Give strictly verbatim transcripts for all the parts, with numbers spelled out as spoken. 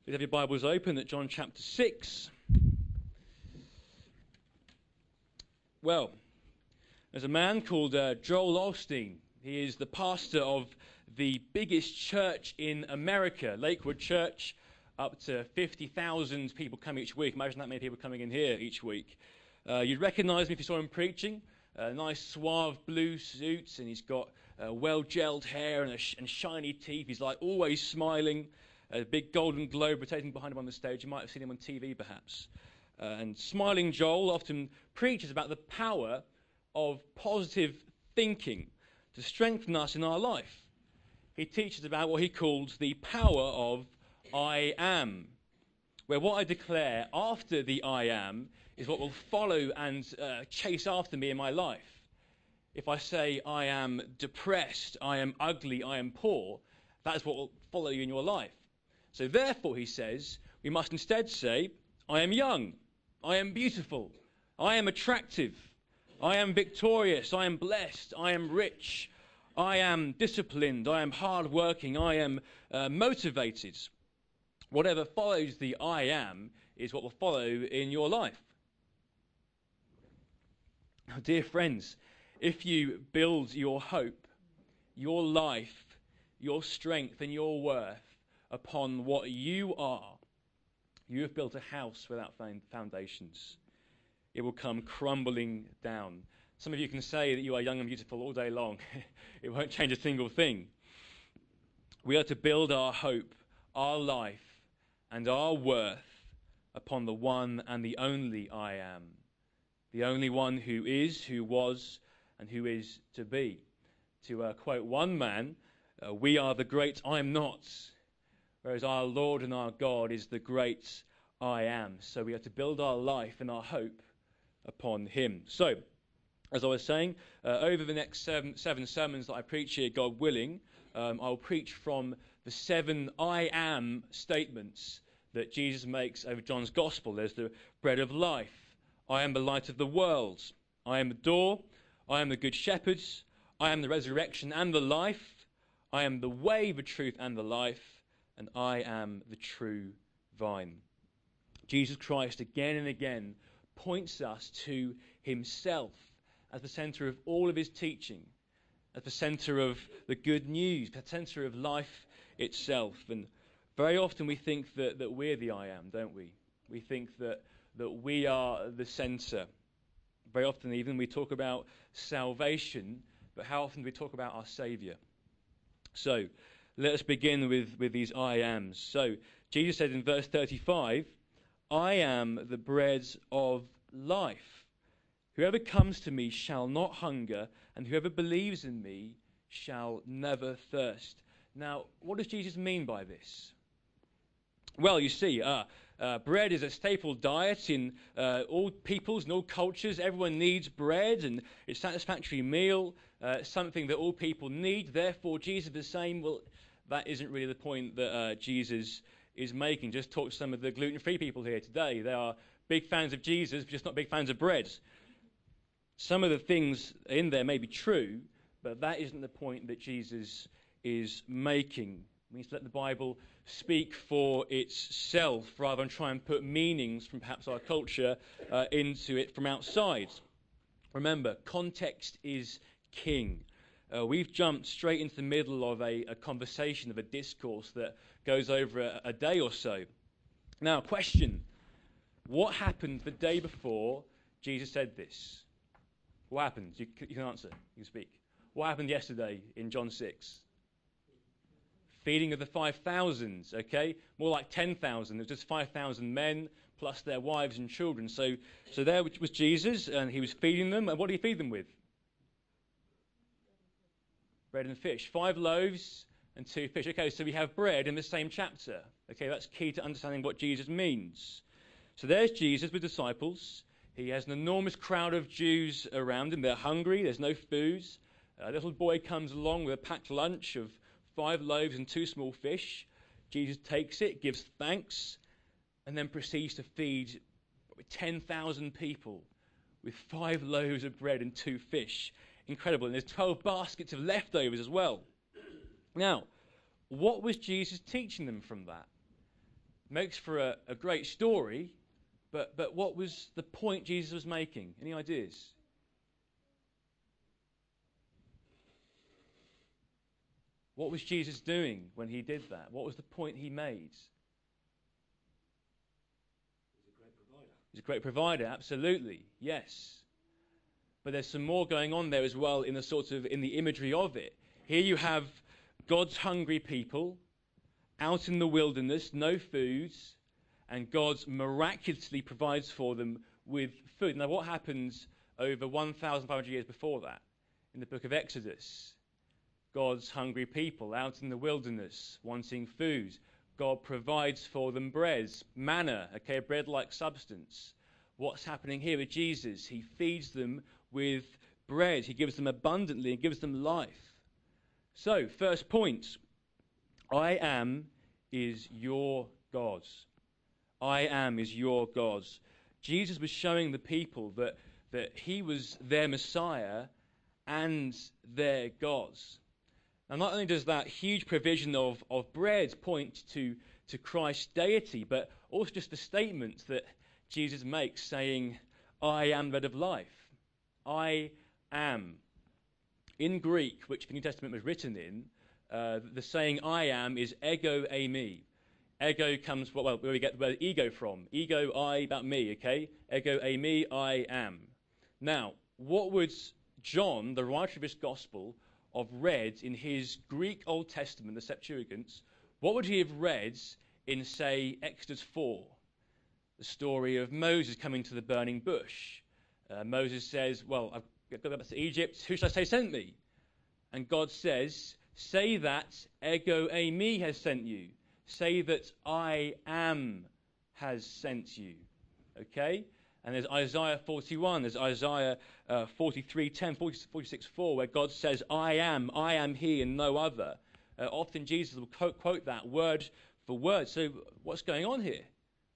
Please have your Bibles open at John chapter six. Well, there's a man called uh, Joel Osteen. He is the pastor of the biggest church in America, Lakewood Church, up to fifty thousand people come each week. Imagine that many people coming in here each week. Uh, you'd recognize him if you saw him preaching. A nice suave blue suit, and he's got uh, well-gelled hair and, a sh- and shiny teeth. He's like always smiling. A big golden globe rotating behind him on the stage. You might have seen him on T V, perhaps. Uh, and smiling Joel often preaches about the power of positive thinking to strengthen us in our life. He teaches about what he calls the power of I am, where what I declare after the I am is what will follow and uh, chase after me in my life. If I say I am depressed, I am ugly, I am poor, that is what will follow you in your life. So therefore, he says, we must instead say, I am young, I am beautiful, I am attractive, I am victorious, I am blessed, I am rich, I am disciplined, I am hardworking, I am uh, motivated. Whatever follows the I am is what will follow in your life. Now, dear friends, if you build your hope, your life, your strength and your worth upon what you are, you have built a house without foundations. It will come crumbling down. Some of you can say that you are young and beautiful all day long. It won't change a single thing. We are to build our hope, our life, and our worth upon the one and the only I am. The only one who is, who was, and who is to be. To uh, quote one man, uh, we are the great I am nots, whereas our Lord and our God is the great I am. So we have to build our life and our hope upon him. So, as I was saying, uh, over the next seven, seven sermons that I preach here, God willing, um, I'll preach from the seven I am statements that Jesus makes over John's Gospel. There's the bread of life. I am the light of the world. I am the door. I am the good shepherd. I am the resurrection and the life. I am the way, the truth, and the life. And I am the true vine. Jesus Christ again and again points us to himself as the center of all of his teaching, as the center of the good news, the center of life itself. And very often we think that, that we're the I am, don't we? We think that, that we are the center. Very often even we talk about salvation, but how often do we talk about our Saviour? So, let us begin with, with these I ams. So, Jesus said in verse thirty-five, I am the bread of life. Whoever comes to me shall not hunger, and whoever believes in me shall never thirst. Now, what does Jesus mean by this? Well, you see, uh, uh, bread is a staple diet in uh, all peoples and all cultures. Everyone needs bread, and it's a satisfactory meal, uh, something that all people need. Therefore, Jesus is saying, well, that isn't really the point that uh, Jesus is making. Just talk to some of the gluten-free people here today. They are big fans of Jesus, but just not big fans of bread. Some of the things in there may be true, but that isn't the point that Jesus is making. We need to let the Bible speak for itself rather than try and put meanings from perhaps our culture uh, into it from outside. Remember, context is king. Uh, we've jumped straight into the middle of a, a conversation, of a discourse that goes over a, a day or so. Now, question. What happened the day before Jesus said this? What happened? You, you can answer. You can speak. What happened yesterday in John six? Feeding of the five thousand, okay? More like ten thousand. It was just five thousand men plus their wives and children. So, so there was Jesus, and he was feeding them. And what did he feed them with? Bread and fish. Five loaves and two fish. Okay, so we have bread in the same chapter. Okay, that's key to understanding what Jesus means. So there's Jesus with disciples. He has an enormous crowd of Jews around him. They're hungry. There's no food. A little boy comes along with a packed lunch of five loaves and two small fish. Jesus takes it, gives thanks, and then proceeds to feed ten thousand people with five loaves of bread and two fish. Incredible. And there's twelve baskets of leftovers as well. Now, what was Jesus teaching them from that? Makes for a, a great story, but, but what was the point Jesus was making? Any ideas? What was Jesus doing when he did that? What was the point he made? He's a great provider. He's a great provider, absolutely, yes. But there's some more going on there as well in the sort of in the imagery of it. Here you have God's hungry people out in the wilderness, no food, and God miraculously provides for them with food. Now, what happens over one thousand five hundred years before that in the book of Exodus? God's hungry people out in the wilderness wanting food. God provides for them bread, manna, okay, bread-like substance. What's happening here with Jesus? He feeds them with bread. He gives them abundantly and gives them life. So, first point, I am is your God. I am is your God. Jesus was showing the people that, that he was their Messiah and their God. Now, not only does that huge provision of, of bread point to, to Christ's deity, but also just the statement that Jesus makes saying, I am the bread of life. I am. In Greek, which the New Testament was written in, uh, the saying I am is ego eimi. Ego comes, well, where we get the word ego from. Ego, I, about me, okay? Ego eimi, I am. Now, what would John, the writer of this gospel, have read in his Greek Old Testament, the Septuagint? What would he have read in, say, Exodus four? The story of Moses coming to the burning bush. Uh, Moses says, well, I've got to go back to Egypt. Who shall I say sent me? And God says, say that ego eimi has sent you. Say that I am has sent you. Okay? And there's Isaiah forty-one, there's Isaiah uh, forty-three ten, forty-six four, where God says, I am, I am he and no other. Uh, often Jesus will quote, quote that word for word. So what's going on here?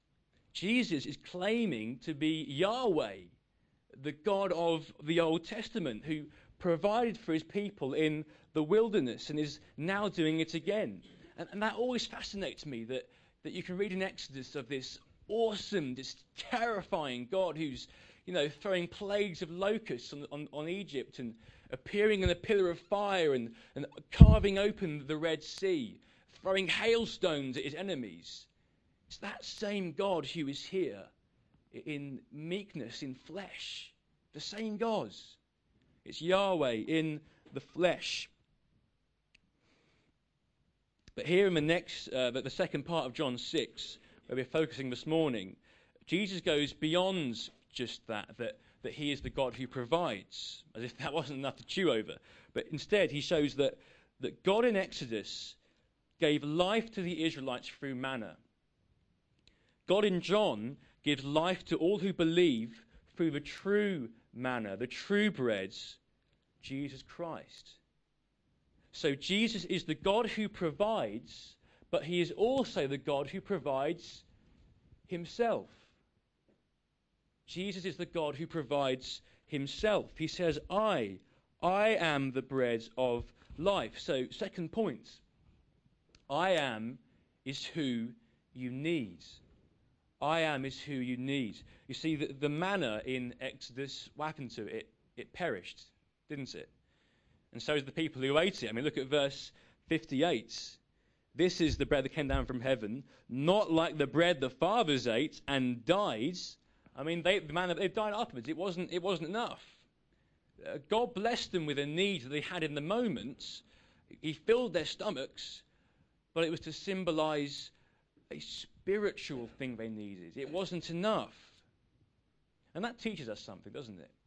Jesus is claiming to be Yahweh, the God of the Old Testament, who provided for his people in the wilderness and is now doing it again. And, and that always fascinates me, that, that you can read in Exodus of this awesome, this terrifying God who's, you know, throwing plagues of locusts on, on, on Egypt and appearing in a pillar of fire and, and carving open the Red Sea, throwing hailstones at his enemies. It's that same God who is here in meekness, in flesh. The same God. It's Yahweh in the flesh. But here in the next, uh, the second part of John six, where we're focusing this morning, Jesus goes beyond just that, that, that he is the God who provides, as if that wasn't enough to chew over. But instead, he shows that, that God in Exodus gave life to the Israelites through manna. God in John gives life to all who believe through the true manna, the true bread, Jesus Christ. So Jesus is the God who provides, but he is also the God who provides himself. Jesus is the God who provides himself. He says, I, I am the bread of life. So, second point, I am is who you need. I am is who you need. You see, the, the manna in Exodus, what happened to it? It perished, didn't it? And so did the people who ate it. I mean, look at verse fifty-eight. This is the bread that came down from heaven, not like the bread the fathers ate and died. I mean, they, the manna, they died afterwards. It wasn't, it wasn't enough. Uh, God blessed them with a need that they had in the moment. He filled their stomachs, but it was to symbolize a spiritual thing they needed. It wasn't enough. And that teaches us something, doesn't it?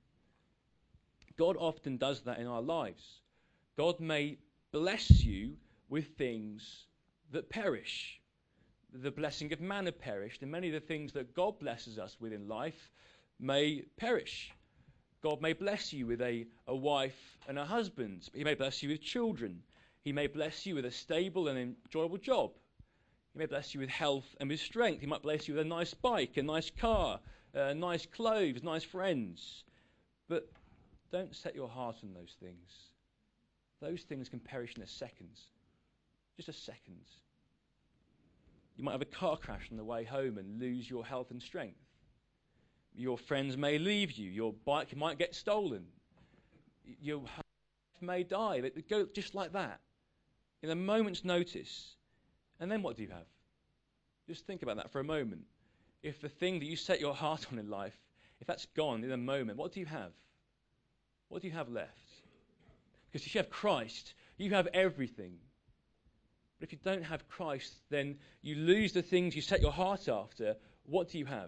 God often does that in our lives. God may bless you with things that perish. The blessing of manna perished, and many of the things that God blesses us with in life may perish. God may bless you with a, a wife and a husband. He may bless you with children. He may bless you with a stable and enjoyable job. He may bless you with health and with strength. He might bless you with a nice bike, a nice car, uh, nice clothes, nice friends. But don't set your heart on those things. Those things can perish in a second. Just a second. You might have a car crash on the way home and lose your health and strength. Your friends may leave you. Your bike might get stolen. Your wife may die. They go just like that, in a moment's notice. And then what do you have? Just think about that for a moment. If the thing that you set your heart on in life, if that's gone in a moment, what do you have? What do you have left? Because if you have Christ, you have everything. But if you don't have Christ, then you lose the things you set your heart after. What do you have?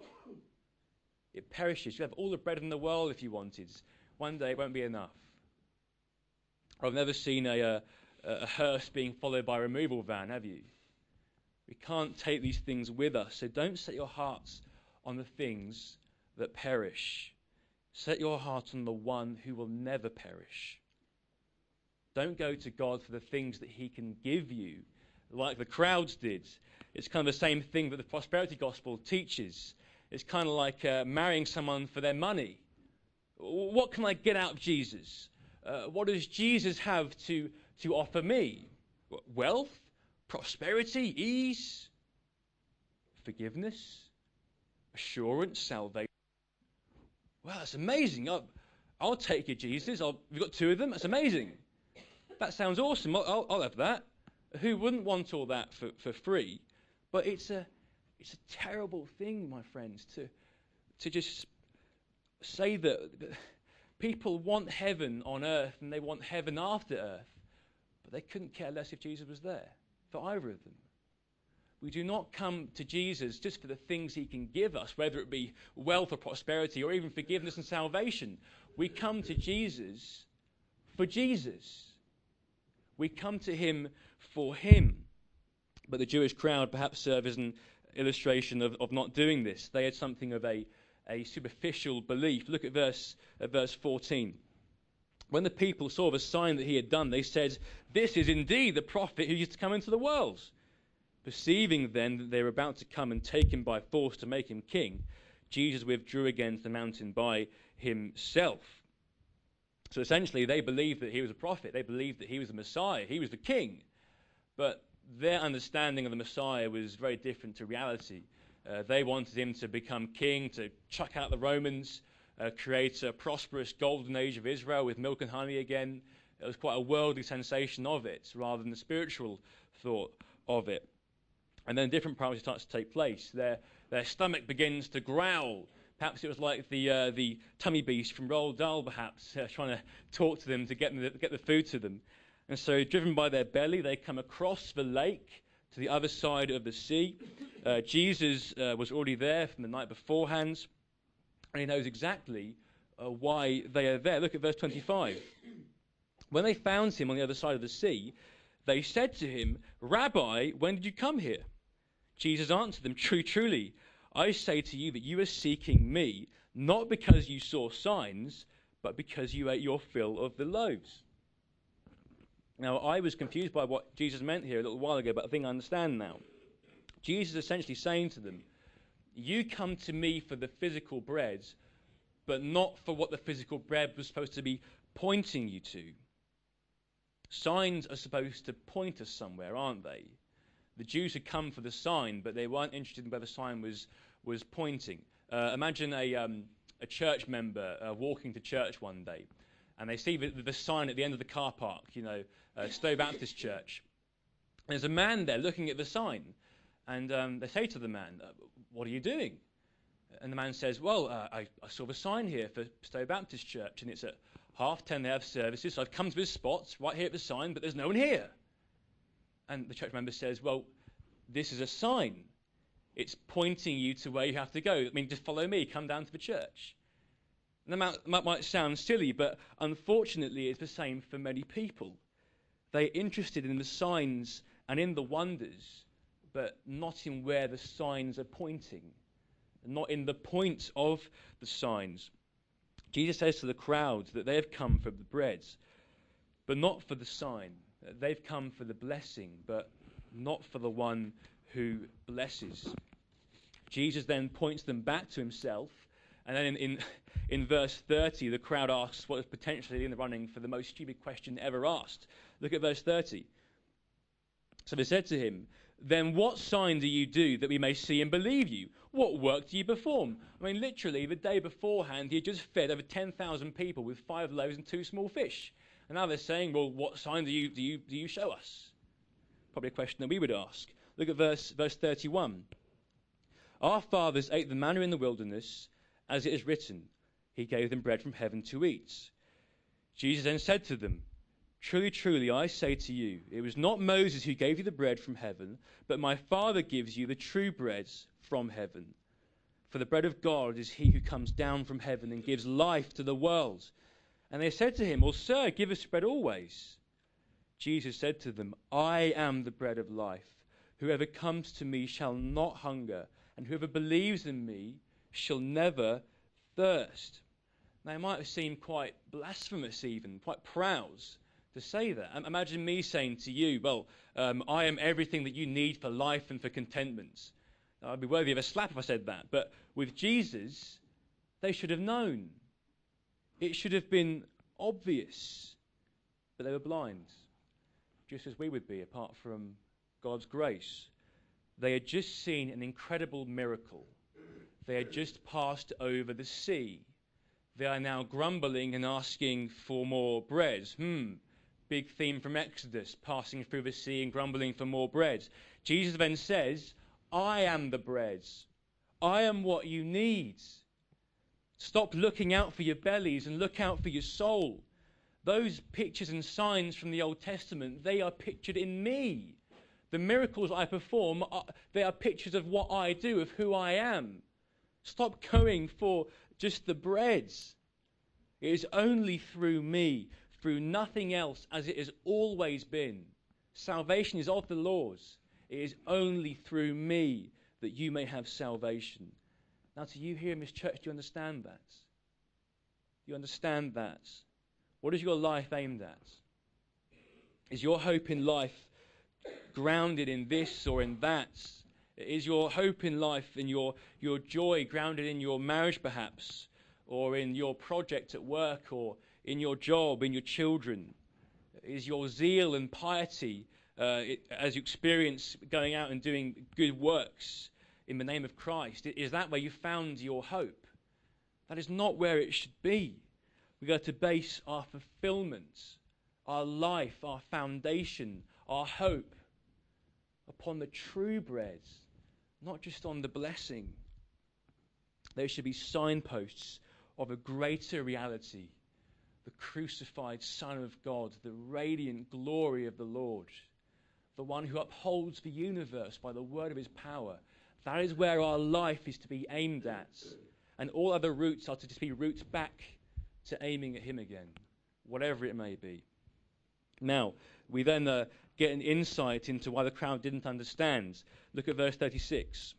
It perishes. You have all the bread in the world if you wanted. One day it won't be enough. I've never seen a, a, a hearse being followed by a removal van, have you? We can't take these things with us. So don't set your hearts on the things that perish. Set your heart on the one who will never perish. Don't go to God for the things that he can give you, like the crowds did. It's kind of the same thing that the prosperity gospel teaches. It's kind of like uh, marrying someone for their money. What can I get out of Jesus? Uh, what does Jesus have to, to offer me? Wealth? Prosperity? Ease? Forgiveness? Assurance? Salvation? Well, that's amazing. I'll, I'll take you, Jesus. I'll, we've got two of them. That's amazing. That sounds awesome. I'll, I'll, I'll have that. Who wouldn't want all that for, for free? But it's a it's a terrible thing, my friends, to to just say that people want heaven on earth and they want heaven after earth, but they couldn't care less if Jesus was there for either of them. We do not come to Jesus just for the things he can give us, whether it be wealth or prosperity or even forgiveness and salvation. We come to Jesus for Jesus. We come to him for him. But the Jewish crowd perhaps serve as an illustration of, of not doing this. They had something of a, a superficial belief. Look at verse, at verse fourteen. When the people saw the sign that he had done, they said, "This is indeed the prophet who used to come into the world." Perceiving then that they were about to come and take him by force to make him king, Jesus withdrew again to the mountain by himself. So essentially, they believed that he was a prophet. They believed that he was the Messiah. He was the king. But their understanding of the Messiah was very different to reality. Uh, they wanted him to become king, to chuck out the Romans, uh, create a prosperous golden age of Israel with milk and honey again. It was quite a worldly sensation of it, rather than the spiritual thought of it. And then different priorities start to take place. Their, their stomach begins to growl. Perhaps it was like the uh, the tummy beast from Roald Dahl, perhaps, uh, trying to talk to them to get, them to get the food to them. And so, driven by their belly, they come across the lake to the other side of the sea. Uh, Jesus uh, was already there from the night beforehand, and he knows exactly uh, why they are there. Look at verse twenty-five. When they found him on the other side of the sea, they said to him, "Rabbi, when did you come here?" Jesus answered them, "True, truly, I say to you that you are seeking me, not because you saw signs, but because you ate your fill of the loaves." Now, I was confused by what Jesus meant here a little while ago, but I think I understand now. Jesus is essentially saying to them, you come to me for the physical bread, but not for what the physical bread was supposed to be pointing you to. Signs are supposed to point us somewhere, aren't they? The Jews had come for the sign, but they weren't interested in where the sign was was pointing. Uh, imagine a um, a church member uh, walking to church one day, and they see the, the sign at the end of the car park, you know, uh, Stowe Baptist Church. And there's a man there looking at the sign, and um, they say to the man, uh, "What are you doing?" And the man says, "Well, uh, I, I saw the sign here for Stowe Baptist Church, and it's at half ten they have services, so I've come to this spot right here at the sign, but there's no one here." And the church member says, "Well, this is a sign. It's pointing you to where you have to go. I mean, just follow me, come down to the church." And that might, that might sound silly, but unfortunately it's the same for many people. They're interested in the signs and in the wonders, but not in where the signs are pointing, not in the point of the signs. Jesus says to the crowd that they have come for the bread, but not for the sign. They've come for the blessing, but not for the one who blesses. Jesus then points them back to himself, and then in, in, in verse thirty, the crowd asks what is potentially in the running for the most stupid question ever asked. Look at verse thirty. So they said to him, then what sign do you do that we may see and believe you? What work do you perform? I mean, literally, the day beforehand, he had just fed over ten thousand people with five loaves and two small fish. And now they're saying, well, what sign do you, do you, do you show us? Probably a question that we would ask. Look at verse, verse thirty-one. Our fathers ate the manna in the wilderness, as it is written, he gave them bread from heaven to eat. Jesus then said to them, truly, truly, I say to you, it was not Moses who gave you the bread from heaven, but my Father gives you the true bread from heaven. For the bread of God is he who comes down from heaven and gives life to the world. And they said to him, well, sir, give us bread always. Jesus said to them, I am the bread of life. Whoever comes to me shall not hunger, and whoever believes in me shall never thirst. Now, it might have seemed quite blasphemous even, quite proud to say that. Imagine me saying to you, well, um, I am everything that you need for life and for contentment. I'd be worthy of a slap if I said that. But with Jesus, they should have known. It should have been obvious. But they were blind, just as we would be apart from God's grace. They had just seen an incredible miracle. They had just passed over the sea. They are now grumbling and asking for more bread. Hmm. Big theme from Exodus, passing through the sea and grumbling for more bread. Jesus then says, I am the bread. I am what you need. Stop looking out for your bellies and look out for your soul. Those pictures and signs from the Old Testament, they are pictured in me. The miracles I perform, are, they are pictures of what I do, of who I am. Stop going for just the bread. It is only through me, through nothing else, as it has always been. Salvation is of the Lord's. It is only through me that you may have salvation. Now, to you here in this church, do you understand that? Do you understand that? What is your life aimed at? Is your hope in life grounded in this or in that? Is your hope in life and your, your joy grounded in your marriage, perhaps, or in your project at work, or in your job, in your children? Is your zeal and piety, uh, it, as you experience going out and doing good works in the name of Christ, is that where you found your hope? That is not where it should be. We've got to base our fulfillment, our life, our foundation, our hope upon the true bread, not just on the blessing. There should be signposts of a greater reality, the crucified Son of God, the radiant glory of the Lord, the one who upholds the universe by the word of his power. That is where our life is to be aimed at. And all other routes are to just be routes back to aiming at him again, whatever it may be. Now, we then uh, get an insight into why the crowd didn't understand. Look at verse thirty-six.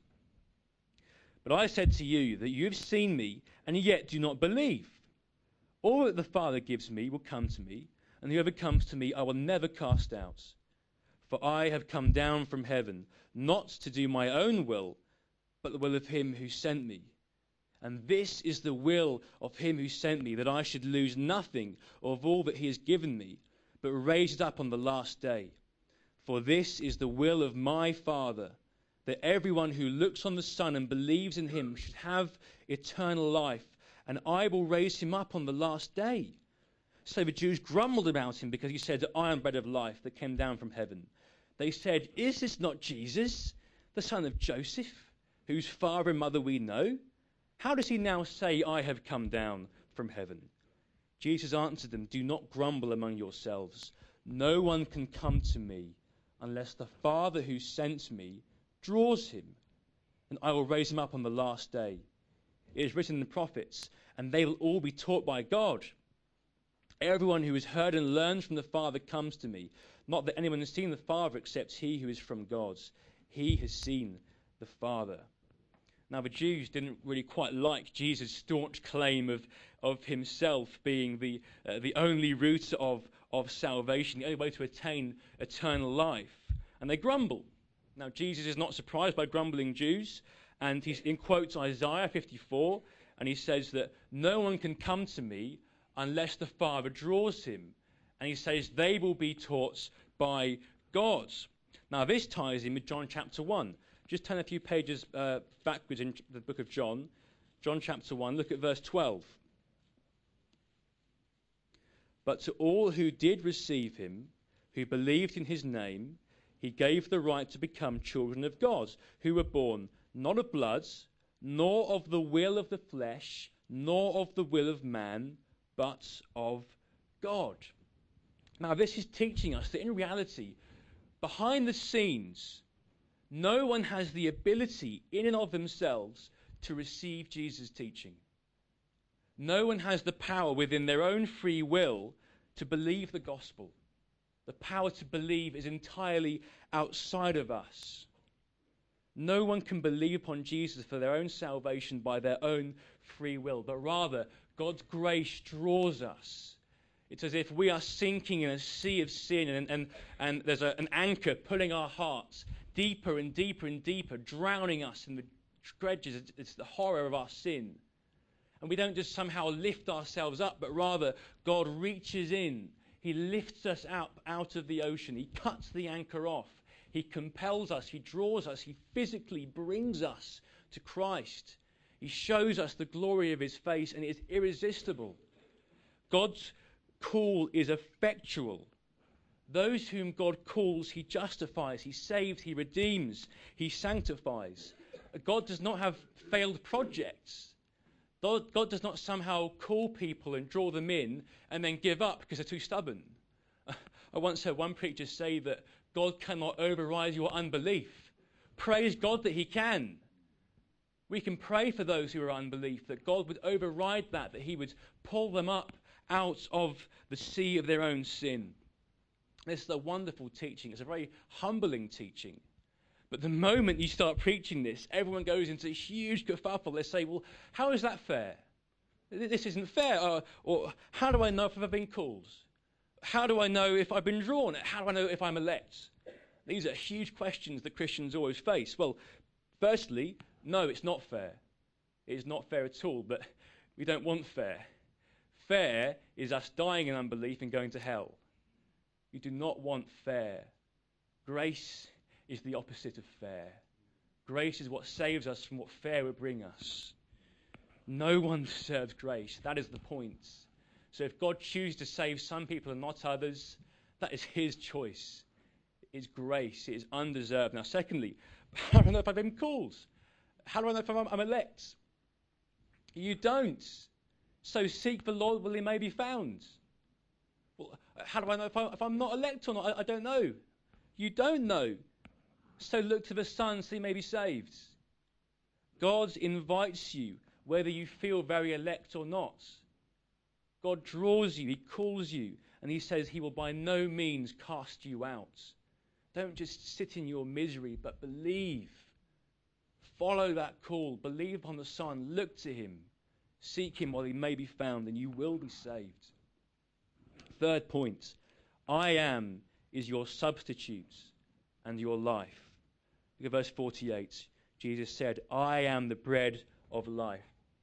But I said to you that you have seen me, and yet do not believe. All that the Father gives me will come to me, and whoever comes to me I will never cast out. For I have come down from heaven, not to do my own will, but the will of him who sent me. And this is the will of him who sent me, that I should lose nothing of all that he has given me, but raise it up on the last day. For this is the will of my Father, that everyone who looks on the Son and believes in him should have eternal life, and I will raise him up on the last day. So the Jews grumbled about him because he said, I am bread of life that came down from heaven. They said, is this not Jesus, the son of Joseph, whose father and mother we know? How does he now say, I have come down from heaven? Jesus answered them, do not grumble among yourselves. No one can come to me unless the Father who sent me draws him, and I will raise him up on the last day. It is written in the prophets, and they will all be taught by God. Everyone who has heard and learned from the Father comes to me. Not that anyone has seen the Father except he who is from God. He has seen the Father. Now, the Jews didn't really quite like Jesus' staunch claim of, of himself being the, uh, the only route of, of salvation, the only way to attain eternal life. And they grumble. Now, Jesus is not surprised by grumbling Jews. And he in quotes Isaiah fifty-four, and he says that no one can come to me unless the Father draws him. And he says they will be taught by God. Now, this ties in with John chapter one. Just turn a few pages uh, backwards in the book of John. John chapter one, look at verse twelve. But to all who did receive him, who believed in his name, he gave the right to become children of God, who were born not of blood, nor of the will of the flesh, nor of the will of man, but of God. Now, this is teaching us that in reality, behind the scenes, no one has the ability in and of themselves to receive Jesus' teaching. No one has the power within their own free will to believe the gospel. The power to believe is entirely outside of us. No one can believe upon Jesus for their own salvation by their own free will, but rather God's grace draws us. It's as if we are sinking in a sea of sin, and, and, and there's a, an anchor pulling our hearts deeper and deeper and deeper, drowning us in the dredges. It's, it's the horror of our sin. And we don't just somehow lift ourselves up, but rather God reaches in. He lifts us up out of the ocean. He cuts the anchor off. He compels us. He draws us. He physically brings us to Christ. He shows us the glory of his face, and it is irresistible. God's call is effectual. Those whom God calls, he justifies, he saves, he redeems, he sanctifies. God does not have failed projects. God, God does not somehow call people and draw them in and then give up because they're too stubborn. I once heard one preacher say that God cannot override your unbelief. Praise God that he can. We can pray for those who are unbelief, that God would override that, that he would pull them up out of the sea of their own sin. This is a wonderful teaching. It's a very humbling teaching. But the moment you start preaching this, everyone goes into a huge kerfuffle. They say, well, how is that fair? This isn't fair. Or, or how do I know if I've been called? How do I know if I've been drawn? How do I know if I'm elect? These are huge questions that Christians always face. Well, firstly, no, it's not fair. It is not fair at all, but we don't want fair. Fair is us dying in unbelief and going to hell. We do not want fair. Grace is the opposite of fair. Grace is what saves us from what fair would bring us. No one deserves grace. That is the point. So if God chooses to save some people and not others, that is his choice. It is grace. It is undeserved. Now, secondly, how do I know if I've been called? How do I know if I'm, I'm elect? You don't. So seek the Lord while he may be found. Well, how do I know if, I, if I'm not elect or not? I, I don't know. You don't know. So look to the Son so he may be saved. God invites you, whether you feel very elect or not. God draws you, he calls you, and he says he will by no means cast you out. Don't just sit in your misery, but believe. Follow that call. Believe upon the Son. Look to him. Seek him while he may be found, and you will be saved. Third point, I am is your substitute and your life. Look at verse forty-eight. Jesus said, I am the bread of life.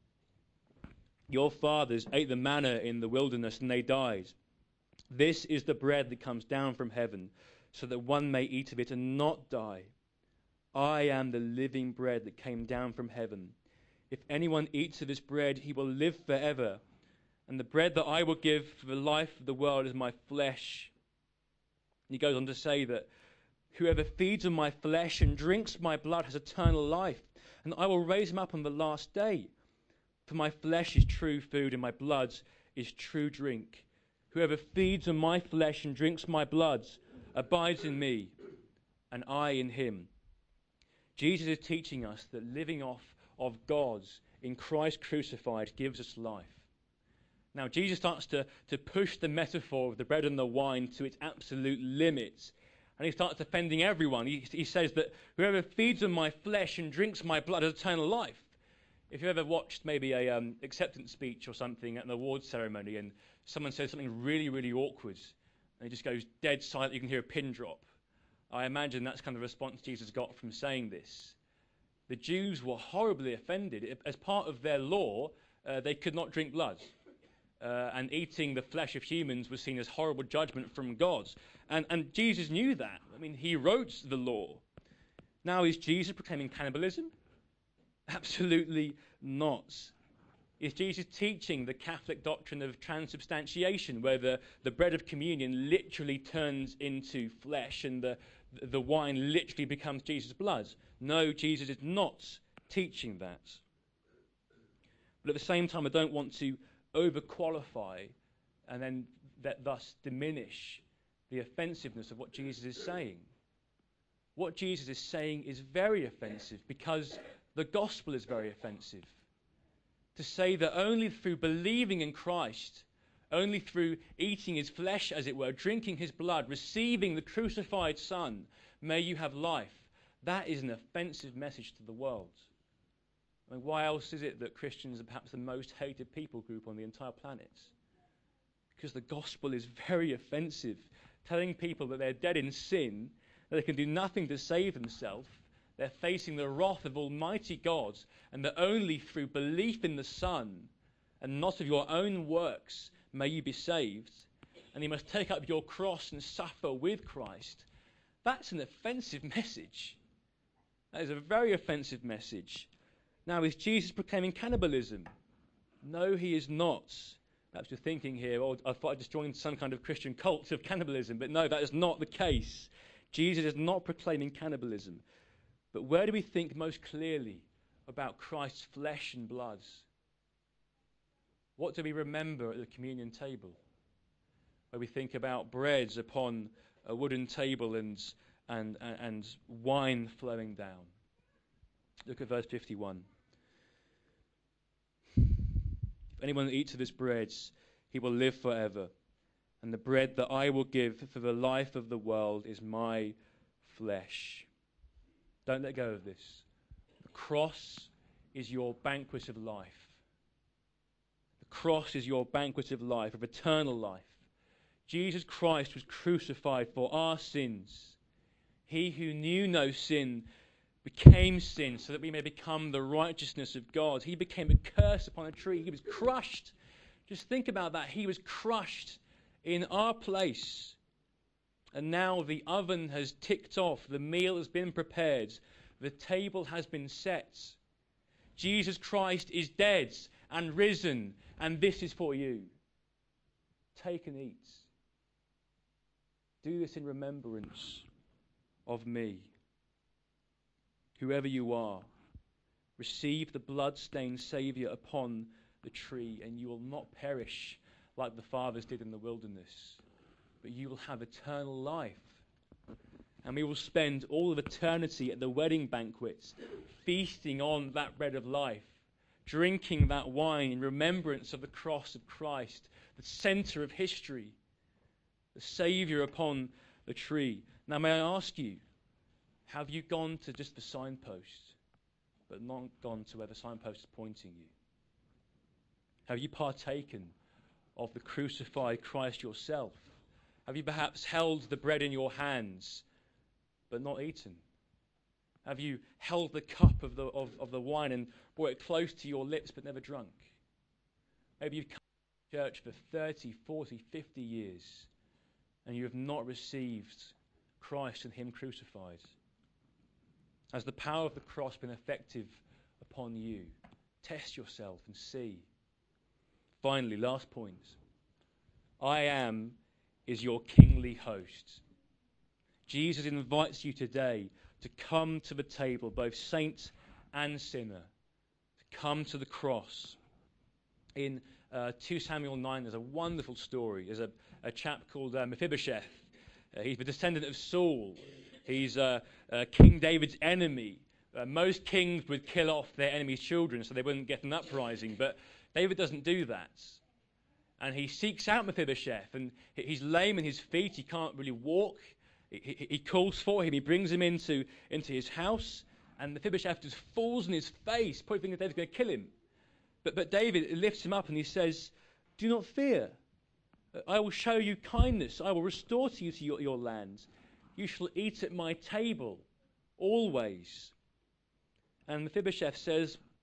Your fathers ate the manna in the wilderness and they died. This is the bread that comes down from heaven, so that one may eat of it and not die. I am the living bread that came down from heaven. If anyone eats of this bread, he will live forever. And the bread that I will give for the life of the world is my flesh. And he goes on to say that whoever feeds on my flesh and drinks my blood has eternal life, and I will raise him up on the last day. For my flesh is true food, and my blood is true drink. Whoever feeds on my flesh and drinks my blood abides in me, and I in him. Jesus is teaching us that living off of God's in Christ crucified gives us life. Now, Jesus starts to, to push the metaphor of the bread and the wine to its absolute limits. And he starts offending everyone. He, he says that whoever feeds on my flesh and drinks my blood has eternal life. If you've ever watched maybe a um, acceptance speech or something at an awards ceremony and someone says something really, really awkward and it just goes dead silent, you can hear a pin drop. I imagine that's kind of the response Jesus got from saying this. The Jews were horribly offended. As part of their law, uh, they could not drink blood. Uh, and eating the flesh of humans was seen as horrible judgment from God. And, and Jesus knew that. I mean, he wrote the law. Now, is Jesus proclaiming cannibalism? Absolutely not. Is Jesus teaching the Catholic doctrine of transubstantiation, where the, the bread of communion literally turns into flesh and the, the wine literally becomes Jesus' blood? No, Jesus is not teaching that. But at the same time, I don't want to overqualify and then that thus diminish the offensiveness of what Jesus is saying. What Jesus is saying is very offensive because the gospel is very offensive. To say that only through believing in Christ, only through eating his flesh, as it were, drinking his blood, receiving the crucified Son, may you have life, that is an offensive message to the world. I mean, why else is it that Christians are perhaps the most hated people group on the entire planet? Because the gospel is very offensive, telling people that they're dead in sin, that they can do nothing to save themselves, they're facing the wrath of Almighty God, and that only through belief in the Son, and not of your own works, may you be saved, and you must take up your cross and suffer with Christ. That's an offensive message. That is a very offensive message. Now, is Jesus proclaiming cannibalism? No, he is not. Perhaps you're thinking here, oh, I thought I just joined some kind of Christian cult of cannibalism. But no, that is not the case. Jesus is not proclaiming cannibalism. But where do we think most clearly about Christ's flesh and blood? What do we remember at the communion table? Where we think about breads upon a wooden table and, and, and wine flowing down. Look at verse fifty-one. If anyone eats of this bread, he will live forever. And the bread that I will give for the life of the world is my flesh. Don't let go of this. The cross is your banquet of life. The cross is your banquet of life, of eternal life. Jesus Christ was crucified for our sins. He who knew no sin became sin so that we may become the righteousness of God. He became a curse upon a tree. He was crushed. Just think about that. He was crushed in our place. And now the oven has ticked off. The meal has been prepared. The table has been set. Jesus Christ is dead and risen, and this is for you. Take and eat. Do this in remembrance of me. Whoever you are, receive the blood-stained Saviour upon the tree, and you will not perish like the fathers did in the wilderness, but you will have eternal life. And we will spend all of eternity at the wedding banquet, feasting on that bread of life, drinking that wine in remembrance of the cross of Christ, the centre of history, the Saviour upon the tree. Now may I ask you, have you gone to just the signpost, but not gone to where the signpost is pointing you? Have you partaken of the crucified Christ yourself? Have you perhaps held the bread in your hands, but not eaten? Have you held the cup of the, of, of the wine and brought it close to your lips, but never drunk? Maybe you've come to church for thirty, forty, fifty years, and you have not received Christ and him crucified. Has the power of the cross been effective upon you? Test yourself and see. Finally, last point. I am is your kingly host. Jesus invites you today to come to the table, both saint and sinner, to come to the cross. In uh, Second Samuel nine, there's a wonderful story. There's a, a chap called uh, Mephibosheth. Uh, he's the descendant of Saul. He's uh, uh, King David's enemy. Uh, most kings would kill off their enemies' children so they wouldn't get an uprising, but David doesn't do that. And he seeks out Mephibosheth, and he's lame in his feet. He can't really walk. He, he, he calls for him. He brings him into, into his house, and Mephibosheth just falls on his face, probably thinking David's going to kill him. But, but David lifts him up, and he says, "Do not fear. I will show you kindness. I will restore to you to your, your land. You shall eat at my table always." And Mephibosheth says,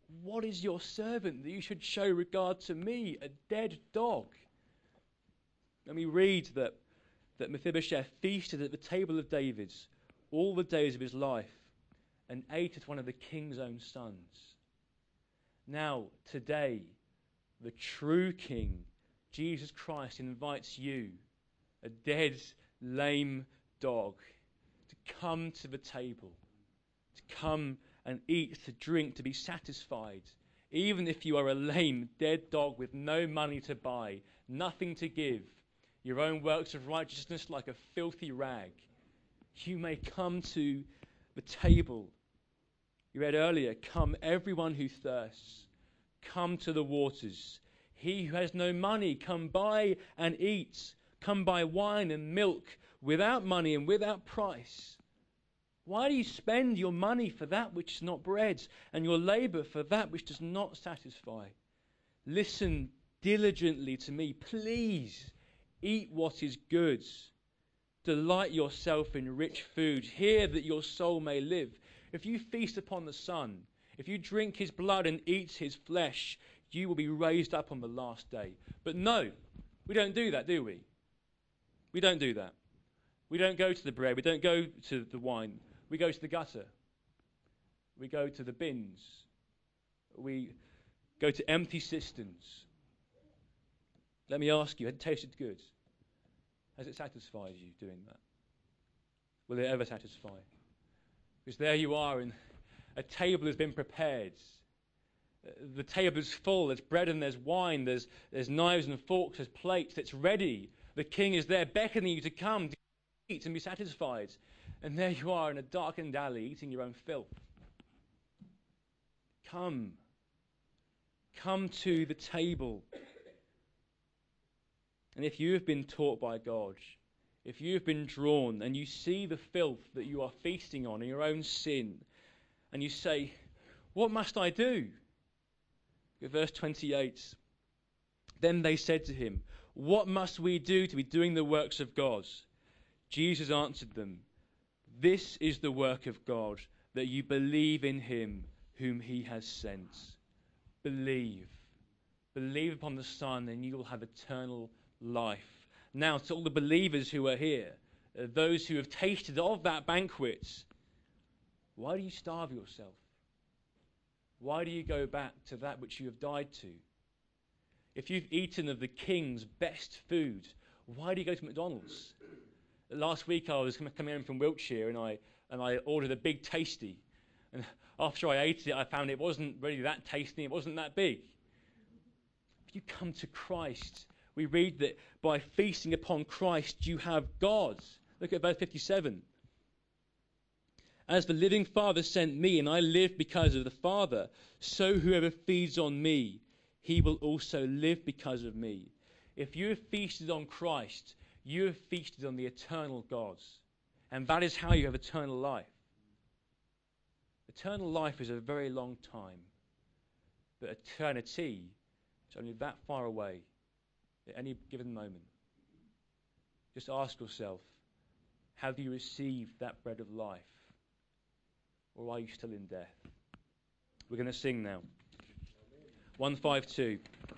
what is your servant that you should show regard to me, a dead dog? And we read that, that Mephibosheth feasted at the table of David all the days of his life and ate as one of the king's own sons. Now, today, the true King, Jesus Christ, invites you, a dead, lame dog, to come to the table, to come and eat, to drink, to be satisfied, even if you are a lame, dead dog with no money to buy, nothing to give, your own works of righteousness like a filthy rag. You may come to the table. You read earlier, come everyone who thirsts, come to the waters. He who has no money, come buy and eat. Come buy wine and milk without money and without price. Why do you spend your money for that which is not bread, and your labour for that which does not satisfy? Listen diligently to me. Please eat what is good. Delight yourself in rich food. Hear that your soul may live. If you feast upon the Son, if you drink his blood and eat his flesh, you will be raised up on the last day. But no, we don't do that, do we? We don't do that. We don't go to the bread. We don't go to the wine. We go to the gutter. We go to the bins. We go to empty cisterns. Let me ask you, has it tasted good? Has it satisfied you doing that? Will it ever satisfy? Because there you are, and a table has been prepared. The table is full. There's bread and there's wine. There's, there's knives and forks. There's plates. It's ready. The king is there beckoning you to come, to eat and be satisfied. And there you are in a darkened alley eating your own filth. Come. Come to the table. And if you have been taught by God, if you have been drawn and you see the filth that you are feasting on in your own sin, and you say, what must I do? Verse twenty-eight. Then they said to him, what must we do to be doing the works of God? Jesus answered them, this is the work of God, that you believe in him whom he has sent. Believe. Believe upon the Son and you will have eternal life. Now, to all the believers who are here, uh, those who have tasted of that banquet, why do you starve yourself? Why do you go back to that which you have died to? If you've eaten of the king's best food, why do you go to McDonald's? Last week I was coming in from Wiltshire and I and I ordered a big tasty. And after I ate it, I found it wasn't really that tasty, it wasn't that big. If you come to Christ, we read that by feasting upon Christ you have God. Look at verse fifty-seven. As the living Father sent me, and I live because of the Father, so whoever feeds on me, he will also live because of me. If you have feasted on Christ, you have feasted on the eternal God. And that is how you have eternal life. Eternal life is a very long time. But eternity is only that far away at any given moment. Just ask yourself, have you received that bread of life? Or are you still in death? We're going to sing now. one fifty-two.